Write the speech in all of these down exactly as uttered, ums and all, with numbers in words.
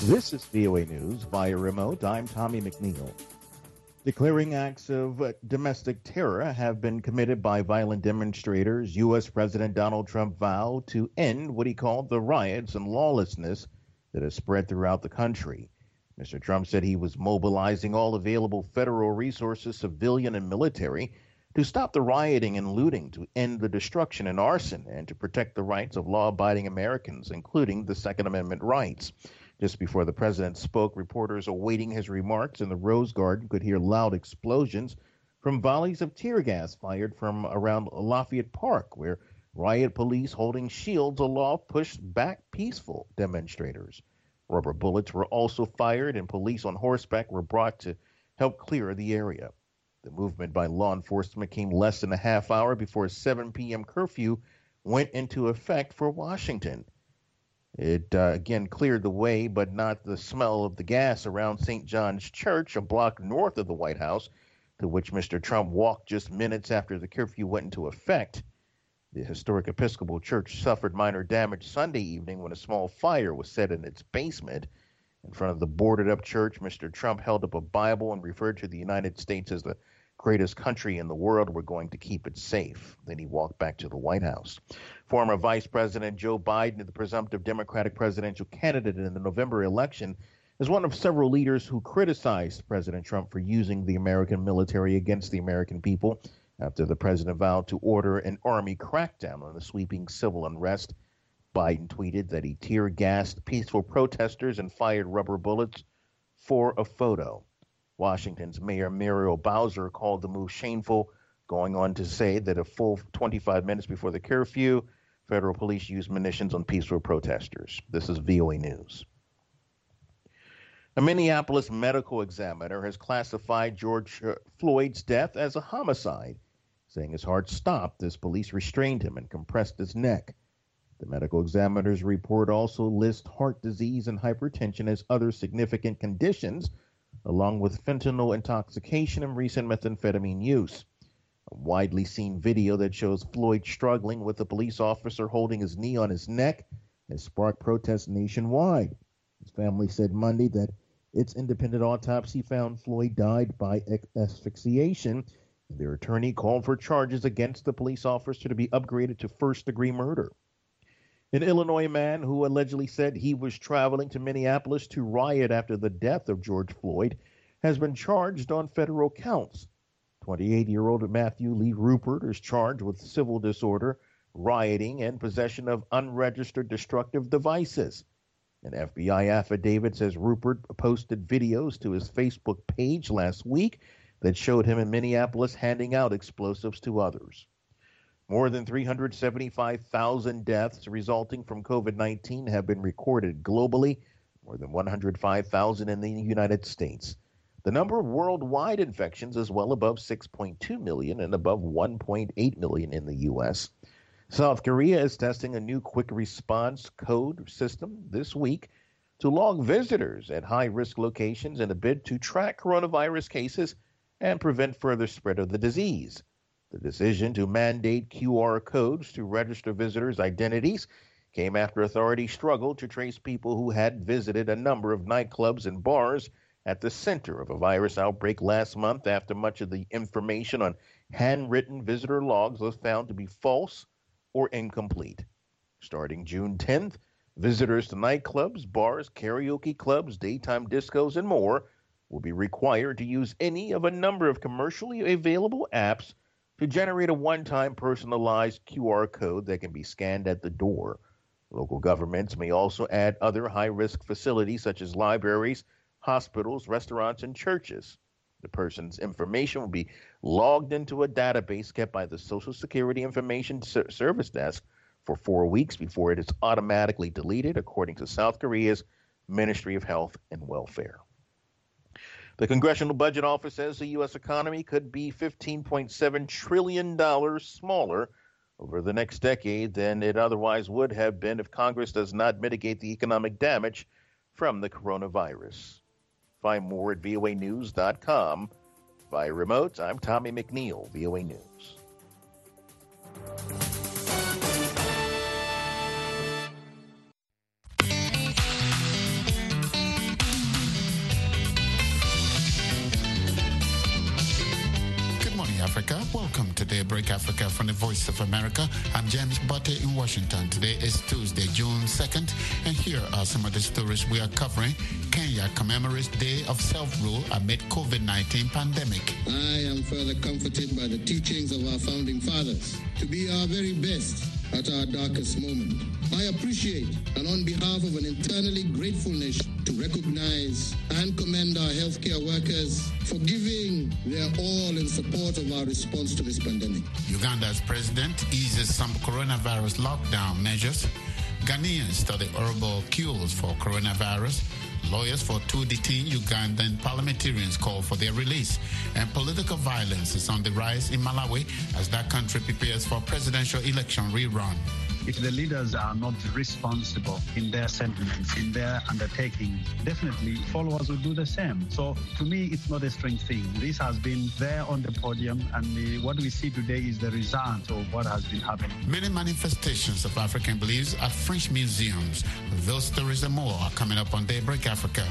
This is V O A News via remote. I'm Tommy McNeil. Declaring acts of uh, domestic terror have been committed by violent demonstrators. U S. President Donald Trump vowed to end what he called the riots and lawlessness that has spread throughout the country. Mister Trump said he was mobilizing all available federal resources, civilian and military, to stop the rioting and looting, to end the destruction and arson, and to protect the rights of law-abiding Americans, including the Second Amendment rights. Just before the president spoke, reporters awaiting his remarks in the Rose Garden could hear loud explosions from volleys of tear gas fired from around Lafayette Park, where riot police holding shields aloft pushed back peaceful demonstrators. Rubber bullets were also fired, and police on horseback were brought to help clear the area. The movement by law enforcement came less than a half hour before a seven p.m. curfew went into effect for Washington. It, uh, again, cleared the way, but not the smell of the gas around Saint John's Church, a block north of the White House, to which Mister Trump walked just minutes after the curfew went into effect. The historic Episcopal Church suffered minor damage Sunday evening when a small fire was set in its basement. In front of the boarded-up church, Mister Trump held up a Bible and referred to the United States as the greatest country in the world. We're going to keep it safe. Then he walked back to the White House. Former Vice President Joe Biden, the presumptive Democratic presidential candidate in the November election, is one of several leaders who criticized President Trump for using the American military against the American people after the president vowed to order an army crackdown on the sweeping civil unrest. Biden tweeted that he tear-gassed peaceful protesters and fired rubber bullets for a photo. Washington's Mayor Muriel Bowser called the move shameful, going on to say that a full twenty-five minutes before the curfew, federal police used munitions on peaceful protesters. This is V O A News. A Minneapolis medical examiner has classified George Floyd's death as a homicide, saying his heart stopped as police restrained him and compressed his neck. The medical examiner's report also lists heart disease and hypertension as other significant conditions, along with fentanyl intoxication and recent methamphetamine use. A widely seen video that shows Floyd struggling with a police officer holding his knee on his neck has sparked protests nationwide. His family said Monday that its independent autopsy found Floyd died by asphyxiation, and their attorney called for charges against the police officer to be upgraded to first-degree murder. An Illinois man who allegedly said he was traveling to Minneapolis to riot after the death of George Floyd has been charged on federal counts. twenty-eight-year-old Matthew Lee Rupert is charged with civil disorder, rioting, and possession of unregistered destructive devices. An F B I affidavit says Rupert posted videos to his Facebook page last week that showed him in Minneapolis handing out explosives to others. More than three hundred seventy-five thousand deaths resulting from COVID nineteen have been recorded globally, more than one hundred five thousand in the United States. The number of worldwide infections is well above six point two million and above one point eight million in the U S. South Korea is testing a new quick response code system this week to log visitors at high-risk locations in a bid to track coronavirus cases and prevent further spread of the disease. The decision to mandate Q R codes to register visitors' identities came after authorities struggled to trace people who had visited a number of nightclubs and bars at the center of a virus outbreak last month after much of the information on handwritten visitor logs was found to be false or incomplete. Starting June tenth, visitors to nightclubs, bars, karaoke clubs, daytime discos, and more will be required to use any of a number of commercially available apps to generate a one-time personalized Q R code that can be scanned at the door. Local governments may also add other high-risk facilities such as libraries, hospitals, restaurants, and churches. The person's information will be logged into a database kept by the Social Security Information Service Desk for four weeks before it is automatically deleted, according to South Korea's Ministry of Health and Welfare. The Congressional Budget Office says the U S economy could be fifteen point seven trillion dollars smaller over the next decade than it otherwise would have been if Congress does not mitigate the economic damage from the coronavirus. Find more at V O A news dot com. Via remote, I'm Tommy McNeil, V O A News. Africa. Welcome to Daybreak Africa from the Voice of America. I'm James Butte in Washington. Today is Tuesday, June second, and here are some of the stories we are covering. Kenya commemorates Day of Self-Rule amid COVID nineteen pandemic. I am further comforted by the teachings of our founding fathers to be our very best at our darkest moment. I appreciate, and on behalf of an eternally grateful nation, to recognize and commend our healthcare workers for giving their all in support of our response to this pandemic. Uganda's president eases some coronavirus lockdown measures. Ghanaians study herbal cures for coronavirus. Lawyers for two detained Ugandan parliamentarians call for their release. And political violence is on the rise in Malawi as that country prepares for presidential election rerun. If the leaders are not responsible in their sentiments, in their undertaking, definitely followers will do the same. So to me, it's not a strange thing. This has been there on the podium, and the, what we see today is the result of what has been happening. Many manifestations of African beliefs at French museums. Those stories and more are coming up on Daybreak Africa.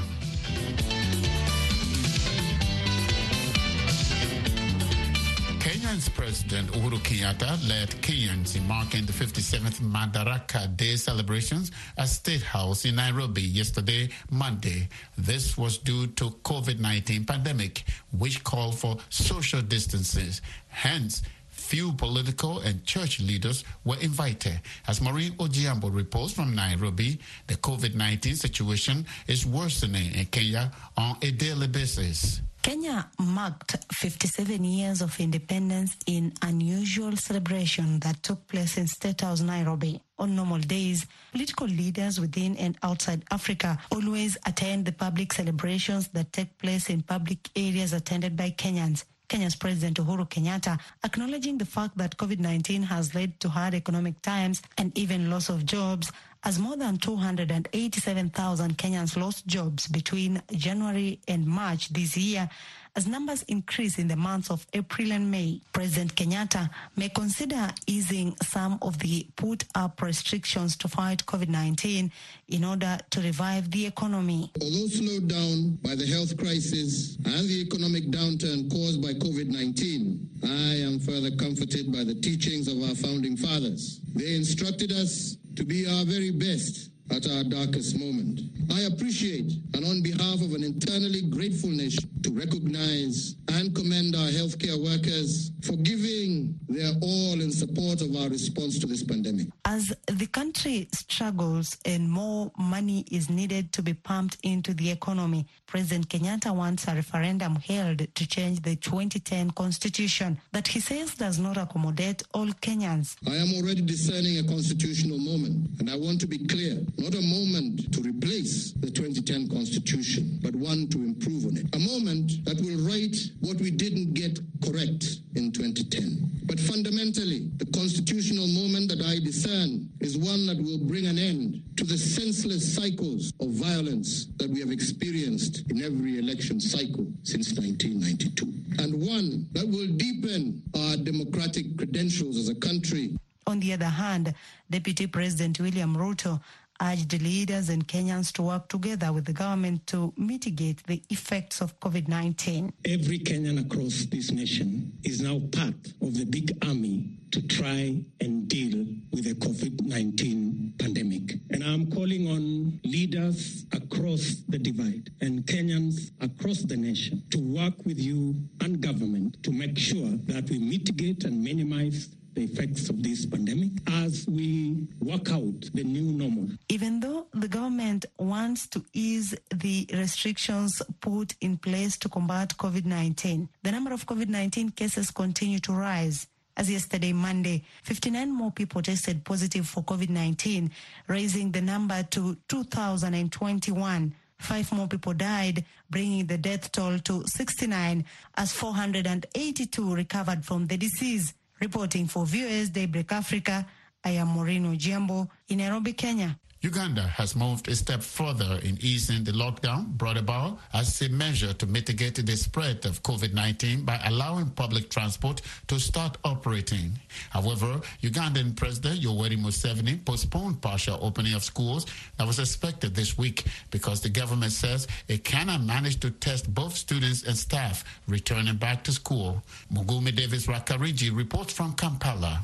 Kenya's President Uhuru Kenyatta led Kenyans in marking the fifty-seventh Madaraka Day celebrations at State House in Nairobi yesterday, Monday. This was due to COVID nineteen pandemic, which called for social distances. Hence, few political and church leaders were invited. As Maureen Ojiambo reports from Nairobi, the COVID nineteen situation is worsening in Kenya on a daily basis. Kenya marked fifty-seven years of independence in unusual celebration that took place in State House, Nairobi. On normal days, political leaders within and outside Africa always attend the public celebrations that take place in public areas attended by Kenyans. Kenya's President Uhuru Kenyatta acknowledging the fact that COVID nineteen has led to hard economic times and even loss of jobs, as more than two hundred eighty-seven thousand Kenyans lost jobs between January and March this year, as numbers increase in the months of April and May. President Kenyatta may consider easing some of the put-up restrictions to fight COVID nineteen in order to revive the economy. Although slowed down by the health crisis and the economic downturn caused by COVID nineteen, I am further comforted by the teachings of our founding fathers. They instructed us to be our very best at our darkest moment. I appreciate, and on behalf of an eternally grateful nation, to recognize and commend our healthcare workers for giving their all in support of our response to this pandemic. As the country struggles and more money is needed to be pumped into the economy, President Kenyatta wants a referendum held to change the twenty ten constitution that he says does not accommodate all Kenyans. I am already discerning a constitutional moment, and I want to be clear. Not a moment to replace the twenty ten Constitution, but one to improve on it. A moment that will right what we didn't get correct in twenty ten. But fundamentally, the constitutional moment that I discern is one that will bring an end to the senseless cycles of violence that we have experienced in every election cycle since nineteen ninety-two. And one that will deepen our democratic credentials as a country. On the other hand, Deputy President William Ruto urged leaders and Kenyans to work together with the government to mitigate the effects of COVID nineteen. Every Kenyan across this nation is now part of the big army to try and deal with the COVID nineteen pandemic. And I'm calling on leaders across the divide and Kenyans across the nation to work with you and government to make sure that we mitigate and minimize the effects of this pandemic as we work out the new normal. Even though the government wants to ease the restrictions put in place to combat COVID nineteen, the number of COVID nineteen cases continue to rise. As yesterday, Monday, fifty-nine more people tested positive for COVID nineteen, raising the number to two thousand twenty-one. Five more people died, bringing the death toll to sixty-nine, as four hundred eighty-two recovered from the disease. Reporting for V O A's Daybreak Africa, I am Maureen Ojiambo in Nairobi, Kenya. Uganda has moved a step further in easing the lockdown brought about as a measure to mitigate the spread of COVID nineteen by allowing public transport to start operating. However, Ugandan President Yoweri Museveni postponed partial opening of schools that was expected this week because the government says it cannot manage to test both students and staff returning back to school. Mugume Davis Rakariji reports from Kampala.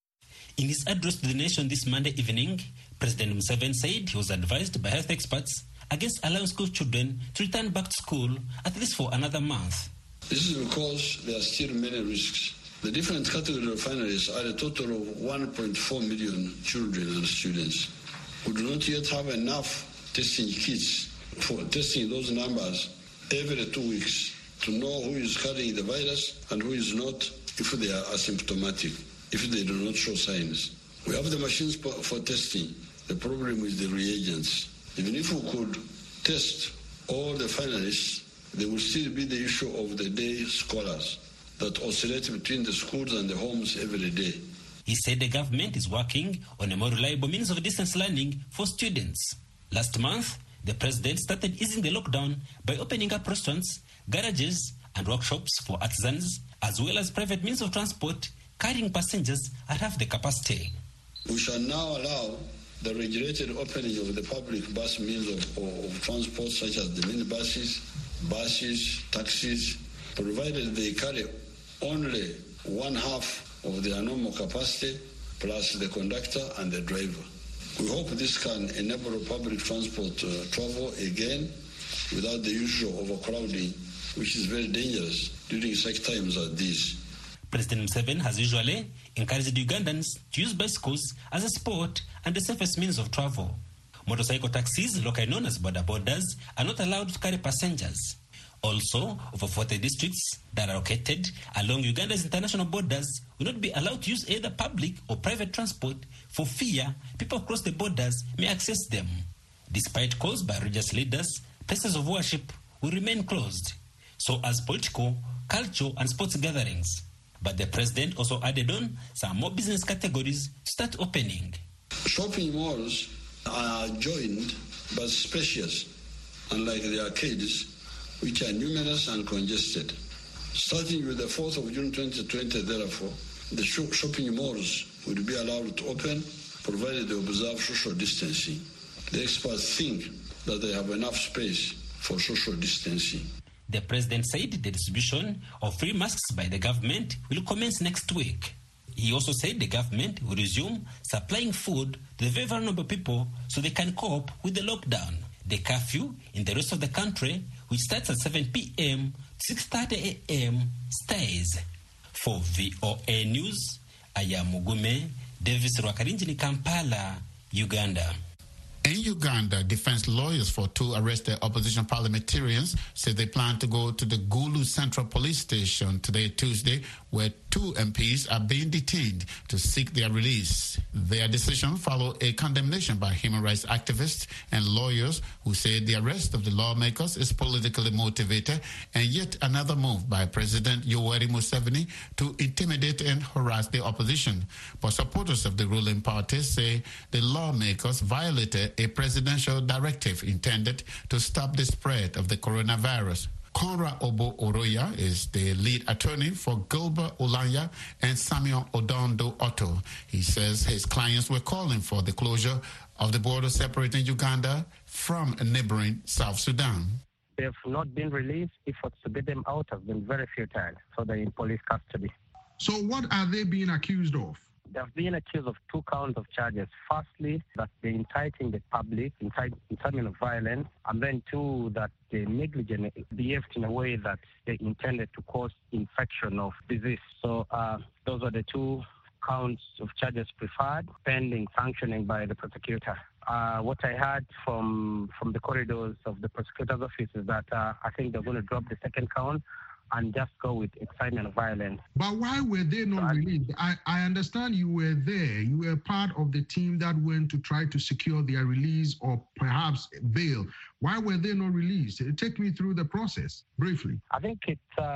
In his address to the nation this Monday evening, President Museveni said he was advised by health experts against allowing school children to return back to school at least for another month. This is because there are still many risks. The different categories of finalists are a total of one point four million children and students who do not yet have enough testing kits for testing those numbers every two weeks to know who is carrying the virus and who is not if they are asymptomatic, if they do not show signs. We have the machines for testing. The problem is the reagents. Even if we could test all the finalists, there will still be the issue of the day scholars that oscillate between the schools and the homes every day. He said the government is working on a more reliable means of distance learning for students. Last month, the president started easing the lockdown by opening up restaurants, garages, and workshops for artisans, as well as private means of transport carrying passengers at half the capacity. We shall now allow the regulated opening of the public bus means of, of, of transport, such as the minibuses, buses, taxis, provided they carry only one half of their normal capacity, plus the conductor and the driver. We hope this can enable public transport uh, travel again without the usual overcrowding, which is very dangerous during such times as these. President Museveni has usually encouraged Ugandans to use bicycles as a sport and the safest means of travel. Motorcycle taxis, locally known as border borders, are not allowed to carry passengers. Also, over forty districts that are located along Uganda's international borders will not be allowed to use either public or private transport for fear people across the borders may access them. Despite calls by religious leaders, places of worship will remain closed, so as political, cultural, and sports gatherings. But the president also added on some more business categories to start opening. Shopping malls are joined but spacious, unlike the arcades, which are numerous and congested. Starting with the fourth of June twenty twenty, therefore, the shopping malls will be allowed to open, provided they observe social distancing. The experts think that they have enough space for social distancing. The president said the distribution of free masks by the government will commence next week. He also said the government will resume supplying food to the very vulnerable people so they can cope with the lockdown. The curfew in the rest of the country, which starts at seven p.m. to six thirty a.m., stays. For V O A News, I am Mugume Davis Rwakarinjini, Kampala, Uganda. In Uganda, defense lawyers for two arrested opposition parliamentarians say they plan to go to the Gulu Central Police Station today, Tuesday, where two M Ps are being detained to seek their release. Their decision followed a condemnation by human rights activists and lawyers who say the arrest of the lawmakers is politically motivated, and yet another move by President Yoweri Museveni to intimidate and harass the opposition. But supporters of the ruling party say the lawmakers violated a presidential directive intended to stop the spread of the coronavirus. Conrad Obo Oroya is the lead attorney for Gilbert Olanya and Samuel Odondo Otto. He says his clients were calling for the closure of the border separating Uganda from neighboring South Sudan. They have not been released. Efforts to get them out have been very futile, so they're in police custody. So what are they being accused of? They've been accused of two counts of charges. Firstly, that they're inciting the public, incitement of violence, and then two, that they negligently behaved in a way that they intended to cause infection of disease. So uh, those are the two counts of charges preferred, pending sanctioning by the prosecutor. Uh, what I heard from from the corridors of the prosecutor's office is that uh, I think they're going to drop the second count and just go with excitement of violence. But why were they not released? I, I understand you were there. You were part of the team that went to try to secure their release or perhaps bail. Why were they not released? Take me through the process, briefly. I think it's um,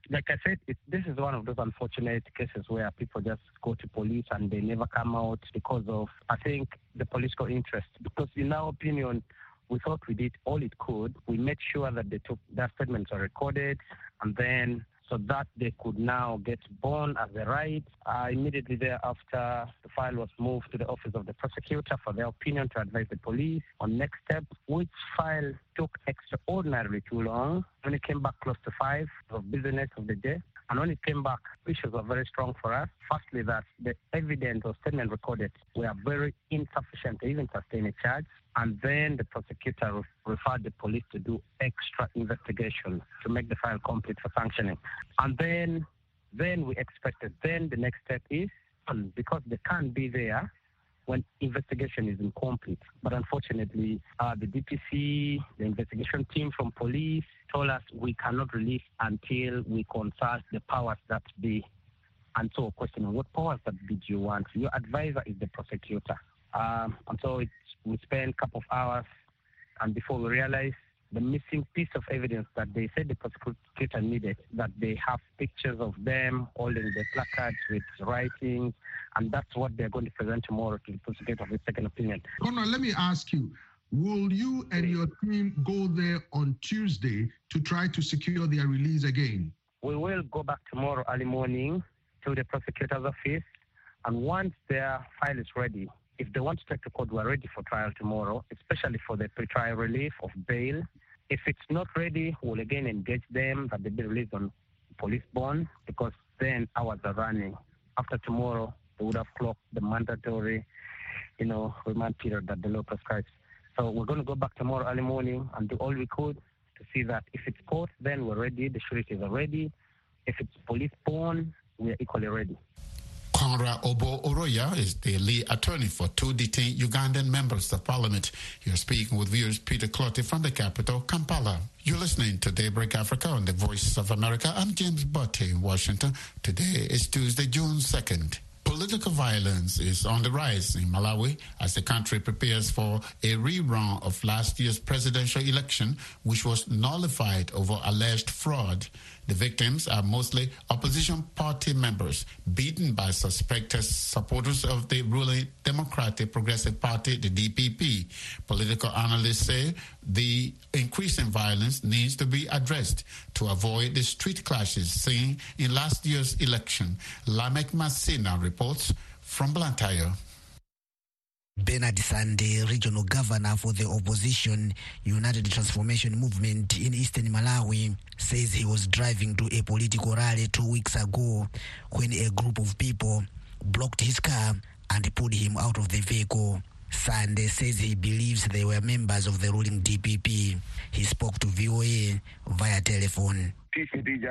like I said, it, this is one of those unfortunate cases where people just go to police and they never come out because of, I think, the political interest. Because in our opinion, we thought we did all it could. We made sure that they took their statements are recorded, and then so that they could now get born as a right. Uh, immediately thereafter, the file was moved to the office of the prosecutor for their opinion to advise the police on next steps, which file took extraordinarily too long. When it came back close to five of business of the day, and when it came back, issues were very strong for us. Firstly, that the evidence or statement recorded were very insufficient to even sustain a charge. And then the prosecutor re- referred the police to do extra investigation to make the file complete for sanctioning. And then, then we expected, then the next step is, um, because they can't be there when investigation is incomplete. But unfortunately, uh, the D P C, the investigation team from police told us we cannot release until we consult the powers that be. And so questioning, what powers that be do you want? Your advisor is the prosecutor. Um, and so it's, we spent a couple of hours, and before we realized the missing piece of evidence that they said the prosecutor needed, that they have pictures of them holding the placards with writings, and that's what they're going to present tomorrow to the prosecutor for a second opinion. Connor, let me ask you, will you and your team go there on Tuesday to try to secure their release again? We will go back tomorrow early morning to the prosecutor's office, and once their file is ready, if they want to take the court, we're ready for trial tomorrow, especially for the pre-trial relief of bail. If it's not ready, we'll again engage them that they be released on police bond, because then hours are running. After tomorrow, they would have clocked the mandatory, you know, remand period that the law prescribes. So we're going to go back tomorrow early morning and do all we could to see that if it's court, then we're ready, the sureties are ready. If it's police bond, we are equally ready. Conrad Obo Oroya is the lead attorney for two detained Ugandan members of parliament. You're speaking with viewers Peter Clotty from the capital, Kampala. You're listening to Daybreak Africa on the Voice of America. I'm James Butte in Washington. Today is Tuesday, June second. Political violence is on the rise in Malawi as the country prepares for a rerun of last year's presidential election, which was nullified over alleged fraud. The victims are mostly opposition party members, beaten by suspected supporters of the ruling Democratic Progressive Party, the D P P. Political analysts say the increase in violence needs to be addressed to avoid the street clashes seen in last year's election. Lamek Masina reports from Blantyre. Bernard Sande, regional governor for the opposition United Transformation Movement in eastern Malawi, says he was driving to a political rally two weeks ago when a group of people blocked his car and pulled him out of the vehicle. Sande says he believes they were members of the ruling D P P. He spoke to V O A via telephone. He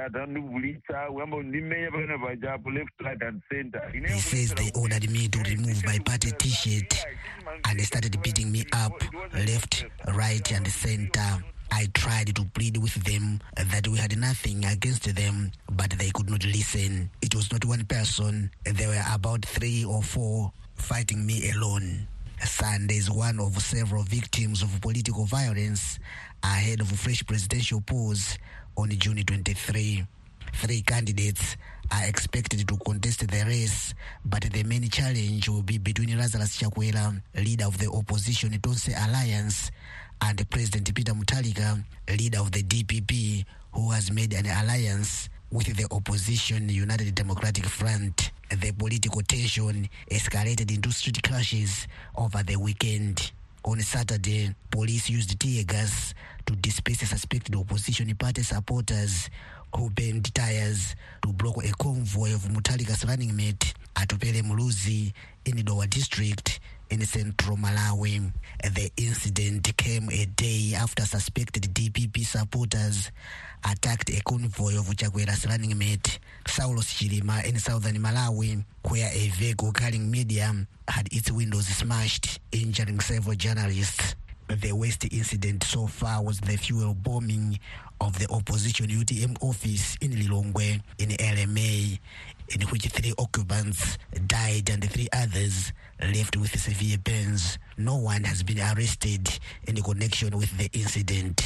says they ordered me to remove my party t-shirt and they started beating me up left, right and center. I tried to plead with them that we had nothing against them, but they could not listen. It was not one person. There were about three or four fighting me alone. Sande is one of several victims of political violence ahead of fresh presidential polls on June twenty-third. Three candidates are expected to contest the race, but the main challenge will be between Lazarus Chakwera, leader of the opposition Tonse Alliance, and President Peter Mutharika, leader of the D P P, who has made an alliance with the opposition United Democratic Front. The political tension escalated into street clashes over the weekend. On Saturday, police used tear gas to disperse suspected opposition party supporters who burned tires to block a convoy of Mutharika's running mate Atupele Muluzi in Dowa district in central Malawi. The incident came a day after suspected D P P supporters attacked a convoy of Chakwera's running mate Saulos Chilima in southern Malawi, where a vehicle carrying media had its windows smashed, injuring several journalists. The worst incident so far was the fuel bombing of the opposition U T M office in Lilongwe in L M A, in which three occupants died and three others left with severe burns. No one has been arrested in connection with the incident.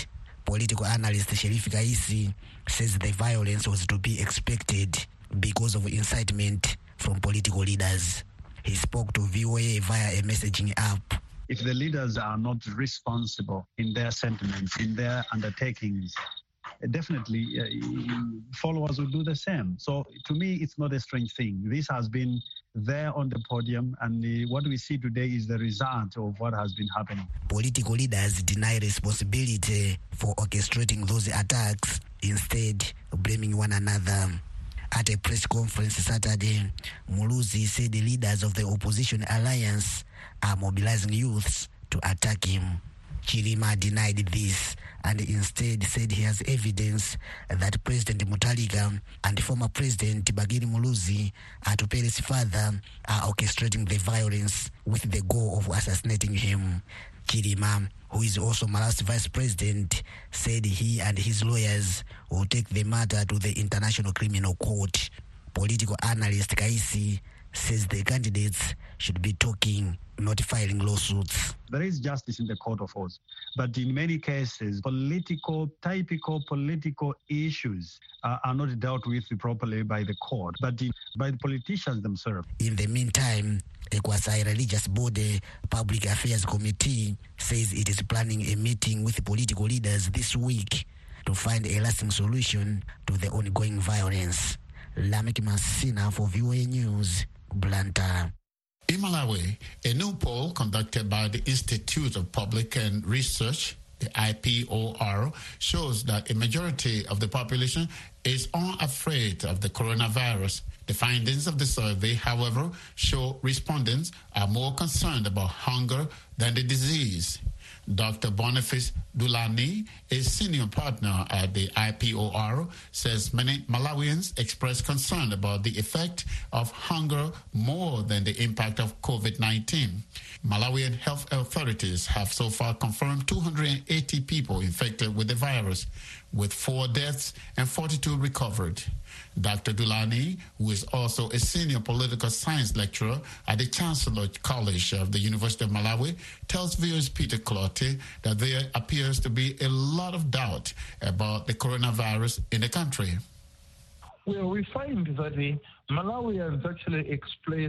Political analyst Sheriff Kaisi says the violence was to be expected because of incitement from political leaders. He spoke to V O A via a messaging app. If the leaders are not responsible in their sentiments, in their undertakings, definitely uh, followers will do the same. So to me, it's not a strange thing. This has been there on the podium, and uh, what we see today is the result of what has been happening. Political leaders deny responsibility for orchestrating those attacks, instead blaming one another. At a press conference Saturday, Muluzi said the leaders of the opposition alliance are mobilizing youths to attack him. Chilima denied this and instead said he has evidence that President Mutharika and former President Bagiri Muluzi, Atupere's father, are orchestrating the violence with the goal of assassinating him. Chilima, who is also Malawi's vice president, said he and his lawyers will take the matter to the International Criminal Court. Political analyst Kaisi says the candidates should be talking, not filing lawsuits. There is justice in the court of laws, but in many cases, political, typical political issues uh, are not dealt with properly by the court, but in, by the politicians themselves. In the meantime, Ekwasai Religious Body Public Affairs Committee says it is planning a meeting with political leaders this week to find a lasting solution to the ongoing violence. Lamek Masina for V O A News, Blantyre. In Malawi, a new poll conducted by the Institute of Public and Research, the I P O R, shows that a majority of the population is unafraid of the coronavirus. The findings of the survey, however, show respondents are more concerned about hunger than the disease. Doctor Boniface Dulani, a senior partner at the I P O R, says many Malawians express concern about the effect of hunger more than the impact of COVID nineteen. Malawian health authorities have so far confirmed two hundred eighty people infected with the virus, with four deaths and forty-two recovered. Doctor Dulani, who is also a senior political science lecturer at the Chancellor College of the University of Malawi, tells viewers Peter Clotte that there appears to be a lot of doubt about the coronavirus in the country. Well, we find that the Malawians actually express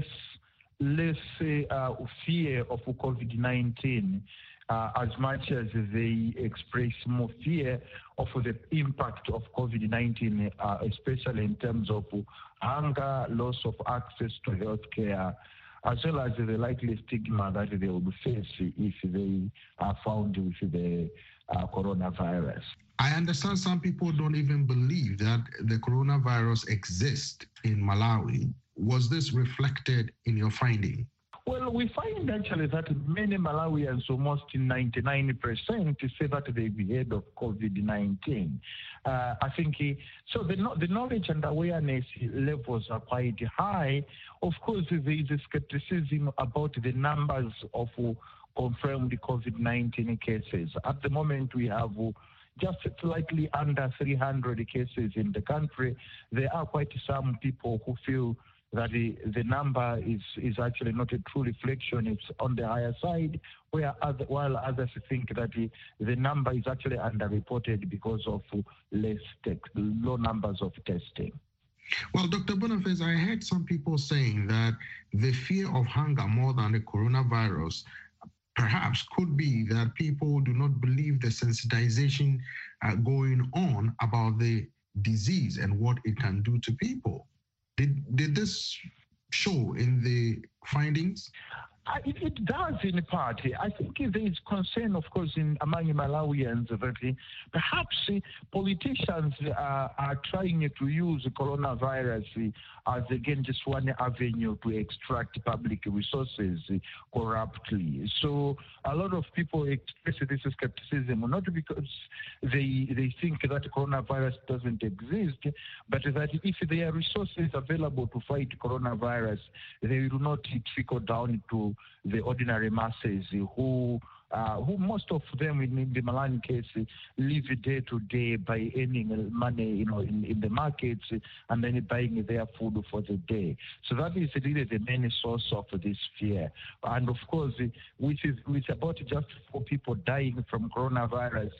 less uh, fear of COVID nineteen. Uh, as much as they express more fear of the impact of COVID nineteen, uh, especially in terms of hunger, loss of access to healthcare, as well as the likely stigma that they will face if they are found with the uh, coronavirus. I understand some people don't even believe that the coronavirus exists in Malawi. Was this reflected in your finding? Well, we find actually that many Malawians, almost ninety-nine percent, say that they've heard of COVID nineteen. Uh, I think so. The, the knowledge and awareness levels are quite high. Of course, there is a skepticism about the numbers of confirmed COVID nineteen cases. At the moment, we have just slightly under three hundred cases in the country. There are quite some people who feel that the, the number is, is actually not a true reflection. It's on the higher side, where other, while others think that the, the number is actually underreported because of less te- low numbers of testing. Well, Doctor Boniface, I heard some people saying that the fear of hunger more than the coronavirus perhaps could be that people do not believe the sensitization uh, going on about the disease and what it can do to people. Did did this show in the findings? Uh, it, it does in part. I think there is concern, of course, in among Malawians that perhaps politicians uh, are trying to use coronavirus as, again, just one avenue to extract public resources corruptly. So a lot of people express this skepticism, not because they they think that coronavirus doesn't exist, but that if there are resources available to fight coronavirus, they will not trickle down to the ordinary masses who, uh, who most of them in the Malawi case live day to day by earning money, you know, in, in the markets and then buying their food for the day. So that is really the main source of this fear. And of course, which is with about just four people dying from coronavirus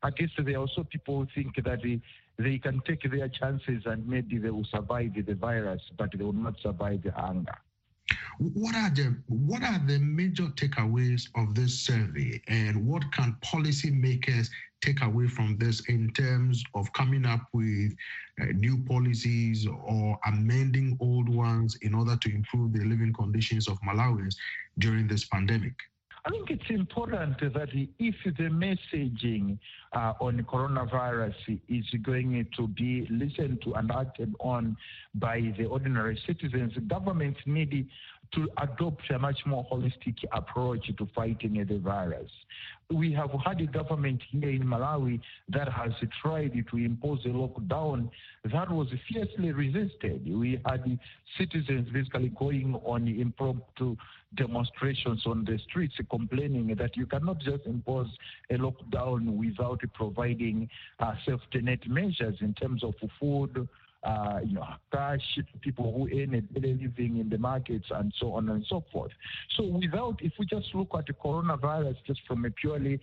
at least there are also people who think that they, they can take their chances and maybe they will survive the virus, but they will not survive the hunger. What are the what are the major takeaways of this survey, and what can policymakers take away from this in terms of coming up with uh, new policies or amending old ones in order to improve the living conditions of Malawians during this pandemic? I think it's important that if the messaging uh, on coronavirus is going to be listened to and acted on by the ordinary citizens, governments need to adopt a much more holistic approach to fighting the virus. We have had a government here in Malawi that has tried to impose a lockdown that was fiercely resisted. We had citizens basically going on impromptu demonstrations on the streets complaining that you cannot just impose a lockdown without providing uh, safety net measures in terms of food, Uh, you know, cash, people who earn a daily living in the markets, and so on and so forth. So without, if we just look at the coronavirus just from a purely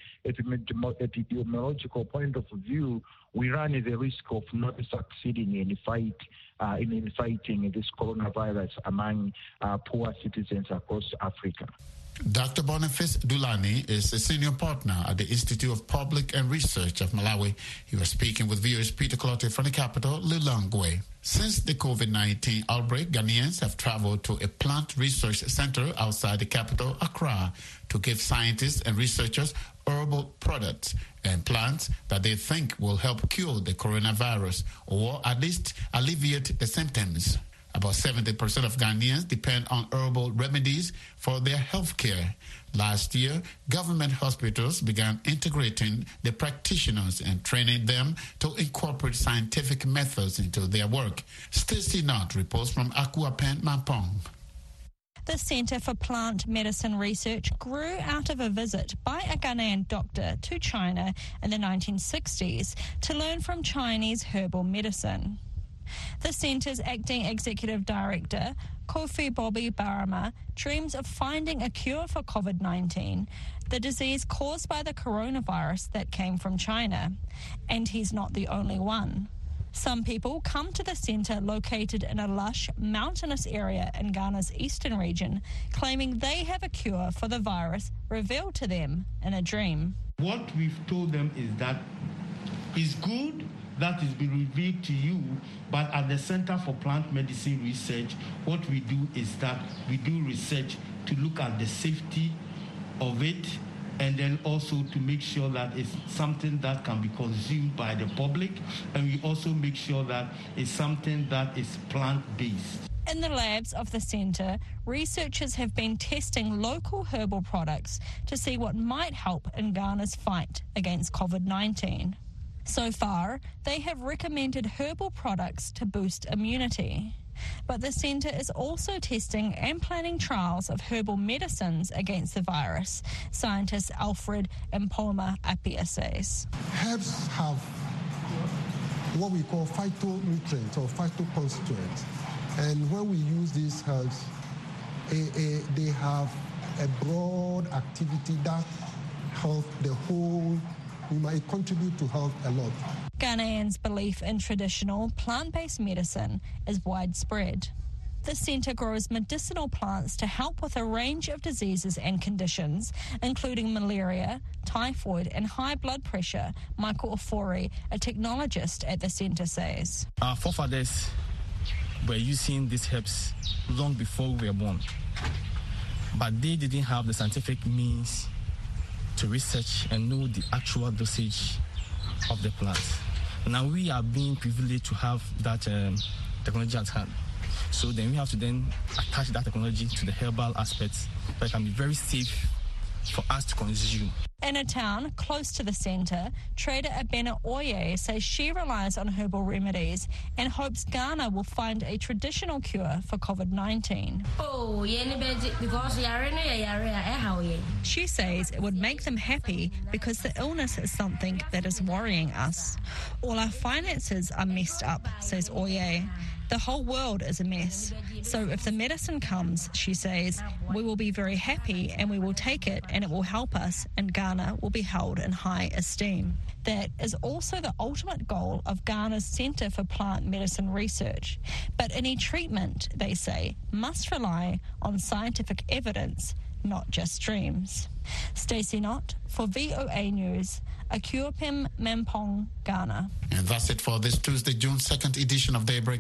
epidemiological point of view, we run the risk of not succeeding in fight uh, in, in fighting this coronavirus among uh, poor citizens across Africa. Doctor Boniface Dulani is a senior partner at the Institute of Public and Research of Malawi. He was speaking with viewers Peter Clotte from the capital, Lilongwe. Since the COVID nineteen outbreak, Ghanaians have traveled to a plant research center outside the capital, Accra, to give scientists and researchers herbal products and plants that they think will help cure the coronavirus or at least alleviate the symptoms. About seventy percent of Ghanaians depend on herbal remedies for their health care. Last year, government hospitals began integrating the practitioners and training them to incorporate scientific methods into their work. Stacey Knott reports from Akuapen, Mampong. The Centre for Plant Medicine Research grew out of a visit by a Ghanaian doctor to China in the nineteen sixties to learn from Chinese herbal medicine. The centre's acting executive director, Kofi Bobby Barama, dreams of finding a cure for COVID nineteen, the disease caused by the coronavirus that came from China. And he's not the only one. Some people come to the centre located in a lush, mountainous area in Ghana's eastern region, claiming they have a cure for the virus revealed to them in a dream. What we've told them is that it's good that is being revealed to you, but at the Center for Plant Medicine Research, what we do is that we do research to look at the safety of it, and then also to make sure that it's something that can be consumed by the public, and we also make sure that it's something that is plant-based. In the labs of the centre, researchers have been testing local herbal products to see what might help in Ghana's fight against COVID nineteen. So far, they have recommended herbal products to boost immunity. But the centre is also testing and planning trials of herbal medicines against the virus, scientist Alfred Mpoma Appiah says. Herbs have what we call phytonutrients or phytoconstituents. And when we use these herbs, eh, eh, they have a broad activity that helps the whole. We might contribute to health a lot. Ghanaians' belief in traditional plant-based medicine is widespread. The centre grows medicinal plants to help with a range of diseases and conditions, including malaria, typhoid and high blood pressure, Michael Ofori, a technologist at the centre, says. Our forefathers were using these herbs long before we were born, but they didn't have the scientific means to research and know the actual dosage of the plants. Now we are being privileged to have that um, technology at hand. So then we have to then attach that technology to the herbal aspects that can be very safe for us to consume. In a town close to the centre, trader Abena Oye says she relies on herbal remedies and hopes Ghana will find a traditional cure for COVID nineteen. Oh, she says it would make them happy because the illness is something that is worrying us. All our finances are messed up, says Oye. The whole world is a mess. So if the medicine comes, she says, we will be very happy and we will take it and it will help us, and Ghana will be held in high esteem. That is also the ultimate goal of Ghana's Centre for Plant Medicine Research. But any treatment, they say, must rely on scientific evidence, not just dreams. Stacey Knott for V O A News, Akuapem, Mampong, Ghana. And that's it for this Tuesday, June second edition of Daybreak